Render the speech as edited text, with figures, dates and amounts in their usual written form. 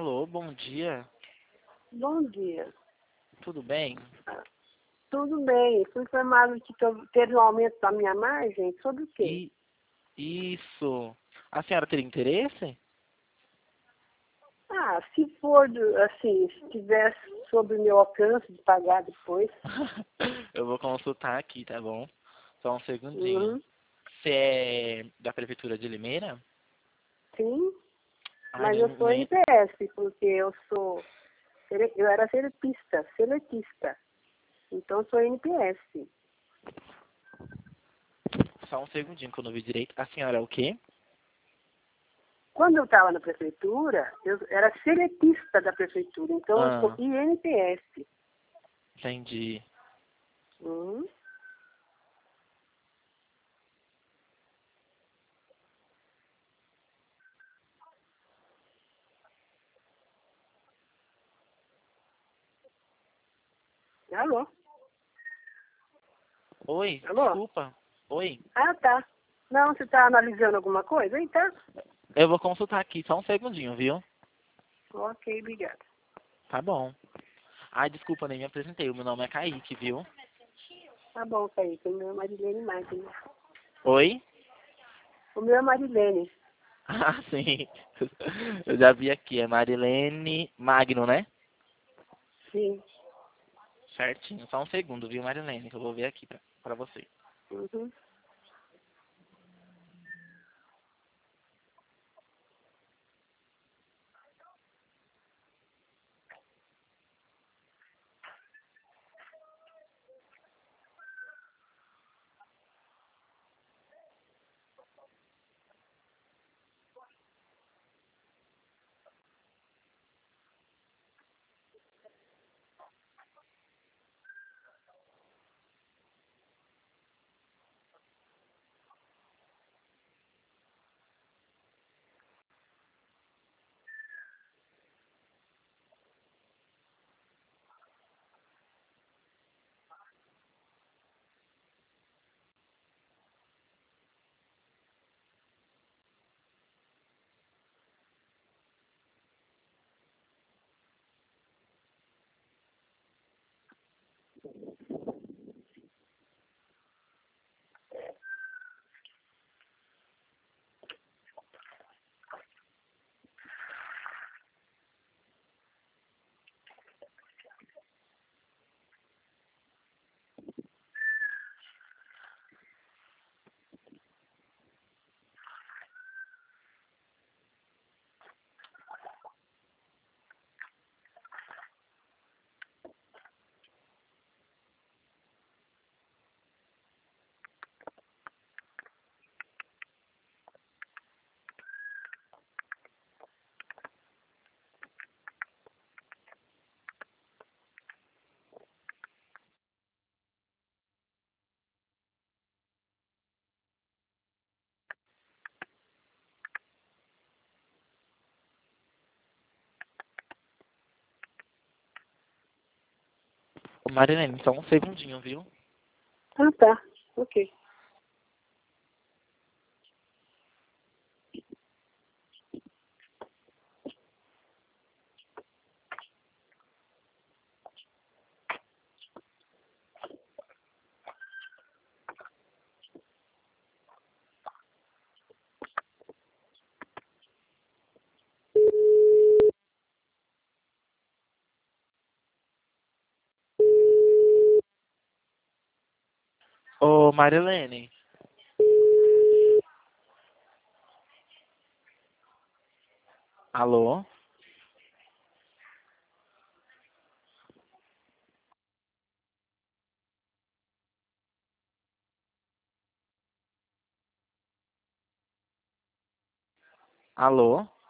Alô, bom dia. Bom dia. Tudo bem? Tudo bem. Fui informado que teve um aumento da minha margem. Sobre o quê? E isso. A senhora teria interesse? Se for, assim, se tiver sobre o meu alcance de pagar depois. Eu vou consultar aqui, tá bom? Só um segundinho. Uhum. Você é da Prefeitura de Limeira? Sim, Ai, mas eu sou nem... NPS, porque eu era seletista. Então eu sou NPS. Só um segundinho que eu não vi direito. A senhora é o quê? Quando eu estava na prefeitura, eu era seletista da prefeitura, então eu sou Ah, INPS. entendi. Uhum. Alô? Oi, Alô? desculpa. Oi. Tá. Não, você está analisando alguma coisa? Aí tá. Eu vou consultar aqui, só um segundinho, viu? Ok, obrigada. Tá bom. Ai, desculpa, nem me apresentei. O meu nome é Kaique, viu? Tá bom, Kaique. O meu é Marilene Magno. Oi? O meu é Marilene. Ah, sim. Eu já vi aqui. É Marilene Magno, né? Sim. Certinho. Só um segundo, viu, Marilene? Que eu vou ver aqui pra você. Uhum. Ô, Marilene, só um segundinho, viu? Tá. Ok. Ô, Marilene. Alô? Alô?